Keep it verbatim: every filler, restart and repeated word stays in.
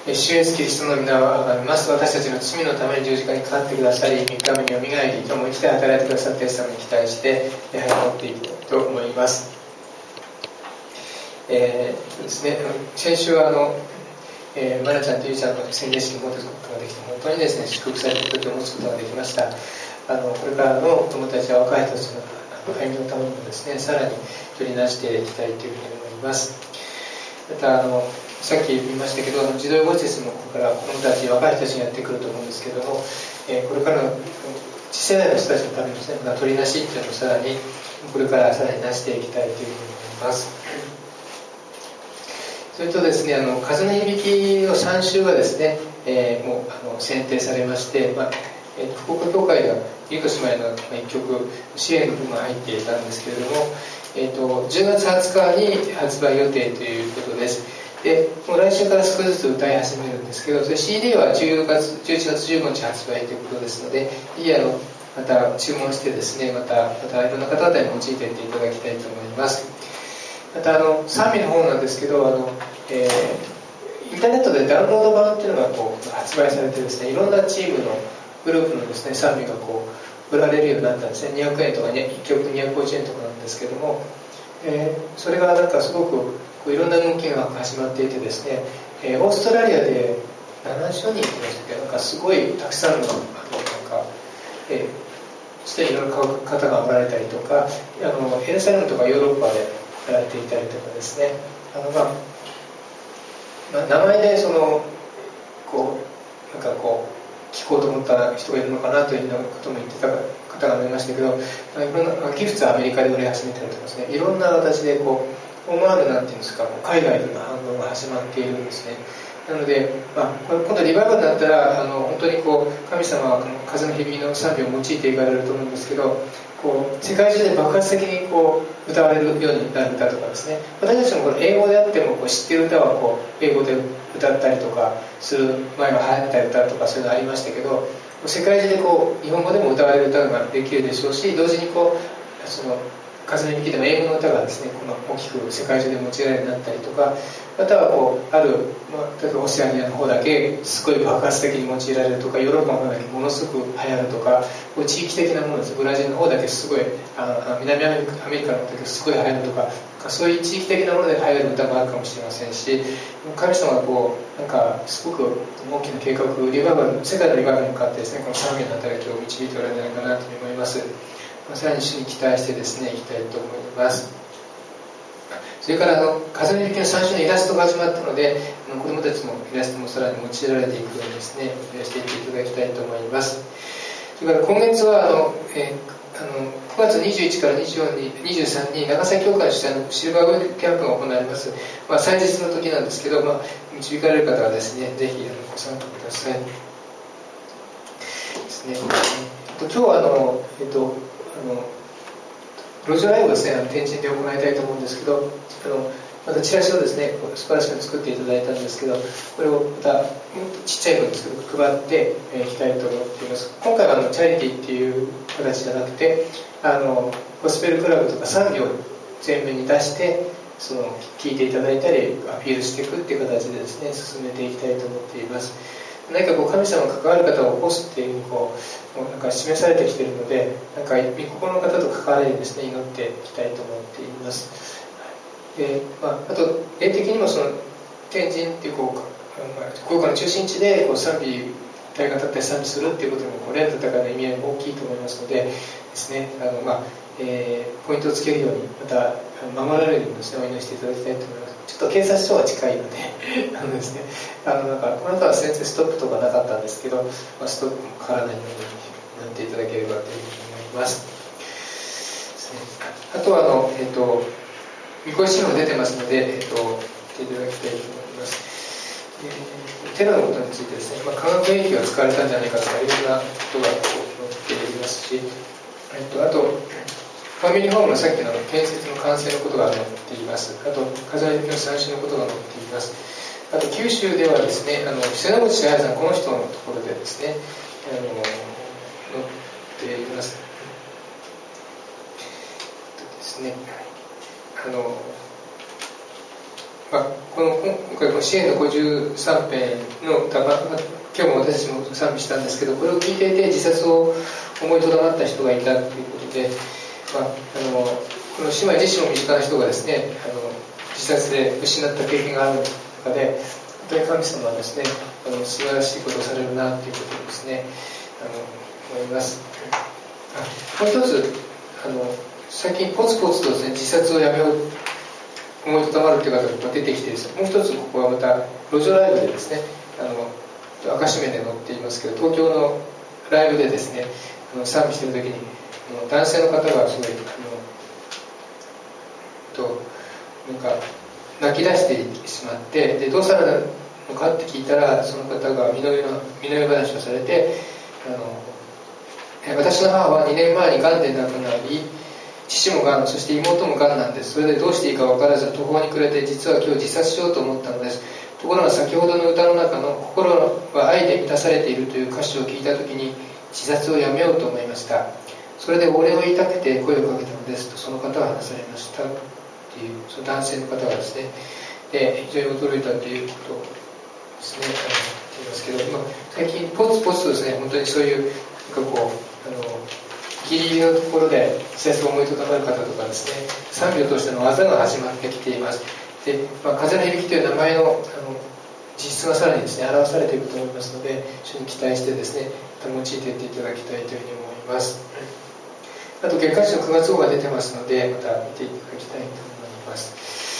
主イエスキリストの皆を崇めます。私たちの罪のために十字架にかかってくださり、みっかめによみがえり、今日も生きて働いてくださったイエス様に期待して礼拝を持っていきたいと思います。えーですね、先週はあの、えー、マナちゃんとゆうちゃんの宣言式を持つことができて、本当にですね、祝福された時を持つことができました。あのこれからの子供たちや若い人たちの歩みのためにもですね、さらに取り出していきたいというふうに思います。またあのさっき言いましたけど、児童養護施設もこれから子どもたち、若い人たちにやってくると思うんですけども、えー、これからの次世代の人たちのためにですね、また取り出しっていうのをさらにこれからさらに出していきたいというふうに思います。それとですね、あの風の響きのさん週がですね、えー、もうあの選定されまして、まあえー、福岡教会ではゆうこ姉妹のいっきょく支援の部分が入っていたんですけれども、えー、とじゅうがつはつかに発売予定ということです。でもう来週から少しずつ歌い始めるんですけど、それ シーディー はじゅういちがつじゅうごにち発売ということですので、いいあのまた注文してですね、またまたいろんな方々に用いていっていただきたいと思います。またあの賛美の方なんですけど、あの、えー、インターネットでダウンロード版っていうのがこう発売されてですね、いろんなチームのグループのですね賛美がこう売られるようになったんですね。にひゃくえんとかいっきょくにひゃくごじゅうえんとかなんですけども、えー、それがなんかすごくこういろんな動きが始まっていてですね、えー、オーストラリアでななじゅうにんいましたけど、なんかすごいたくさんのあのなんか、えー、していろんな方がおられたりとか、あのエルサレムとかヨーロッパでやられていたりとかですね、あの、まあまあ、名前でそのこうなんかこう聞こうと思ったら人がいるのかなというようなことも言ってた方がいましたけど、いろんなギフトはアメリカで売れ始めたりとかですね、いろんな形でこう思わぬなんていうんですか、海外での反応が始まっているんですね。なので、まあ、今度リバイバルになったらあの本当にこう神様はこの風の響きの賛美を用いていかれると思うんですけど、こう世界中で爆発的にこう歌われるようになる歌とかですね、私たちもこの英語であってもこう知っている歌はこう英語で歌ったりとかする前は流行った歌とかそういうのありましたけど、世界中でこう日本語でも歌われる歌ができるでしょうし、同時にこうその風の響きでも英語の歌がですね、この大きく世界中で用いられるようになったりとか、またはこうある、まあ、例えばオセアニアの方だけすごい爆発的に用いられるとか、ヨーロッパの方だけものすごく流行るとか、こう地域的なものです。ブラジルの方だけすごい、あ南アメリカ、アメリカの方だけすごい流行るとか、そういう地域的なもので流行る歌もあるかもしれませんし、神様がこうなんかすごく大きな計画、リバイバル、世界のリバイバルに向かってですね、この賛美の働きを導いておられるんじゃないかなと思います。さらに主に期待してですね、いきたいと思います。それからあの風の響きの最初のイラストが始まったので、子どもたちもイラストもさらに用いられていくようにですね、増やしていっていただきたいと思います。それから今月はあの、えー、あのくがつにじゅういちからにじゅうよっかににじゅうさんに長崎教会主催のシルバーウェルキャンプが行われます。まあ、祭日の時なんですけど、まあ、導かれる方はですね、ぜひあのご参加ください。ですね。今日はあの、えっとあの路上ライブをですね、天神で行いたいと思うんですけど、あのまたチラシをですね、素晴らしく作っていただいたんですけど、これをまたちっちゃい分ですけど配っていきたいと思っています。今回はあのチャリティーっていう形じゃなくて、あのゴスペルクラブとか産業を前面に出してその聞いていただいたりアピールしていくっていう形でですね、進めていきたいと思っています。何かこう神様が関わる方を起こすっていうこうなんか示されてきているので、なんか御心の方と関われるようにですね、祈っていきたいと思っています。で、まあ、あと霊的にもその天神っていうこう福岡の中心地でこう賛美体が立って賛美するっていうこともこう霊の戦いの意味合いも大きいと思いますのでですね、あのまあえー、ポイントをつけるようにまた守られるようにですねお祈りしていただきたいと思います。ちょっと警察署が近いのであのですね、あのなんかこの後は先生ストップとかなかったんですけど、まあ、ストップもかからないようになっていただければというふうに思います。あとはあのえっ、ー、とみこしにも出てますので、えっ、ー、と見ていただきたいと思います。えー、テロのことについてですね、まあ、化学兵器が使われたんじゃないかとかいろんなことがこう載っていますし、えっ、ー、とあとファミリーホームのさっきの建設の完成のことが載っています。あと風の響きの三種のことが載っています。あと九州ではですね、あの瀬野口彩さん、この人のところでですね、あの載っています。えっとですね、あのまあ、この今回この支援のごじゅうさん編のたま今日も私たちも賛美したんですけど、これを聞いていて自殺を思いとどまった人がいたということで、まあ、あのこの姉妹自身も身近な人がですね、あの自殺で失った経験がある中で、本当に神様はですね、あの素晴らしいことをされるなということをですね、あの思います。あもう一つ、あの最近ポツポツとですね、自殺をやめよう思いとどまるという方が出てきてですね、もう一つここはまた路上ライブでですね、あの赤紙面で載っていますけど、東京のライブでですね、あの賛美している時にあの男性の方がすごいあのとなんか泣き出してしまって、でどうされたのかって聞いたら、その方が身の上の身の上話をされて、あの私の母はにねんまえにがんで亡くなり、父もがん、そして妹もがんなんです。それでどうしていいか分からず途方に暮れて、実は今日自殺しようと思ったのです。ところが先ほどの歌の中の心は愛で満たされているという歌詞を聞いたときに、自殺をやめようと思いました。それでお礼を言いたくて声をかけたのですと、その方は話されましたっていう、その男性の方がですね、で非常に驚いたということですね、言いますけど、まあ、最近ポツポツとですね、本当にそういうなんかこうあのギリギリのところで自殺を思いとどまる方とかですね、賛美を通しての技が始まってきています。で、まあ、風の響きという名前のあの実質がさらにですね表されていくと思いますので、一緒に期待してですね用いていっていただきたいというふうに思います。あと月刊誌のくがつ号が出てますので、また見ていただきたいと思います。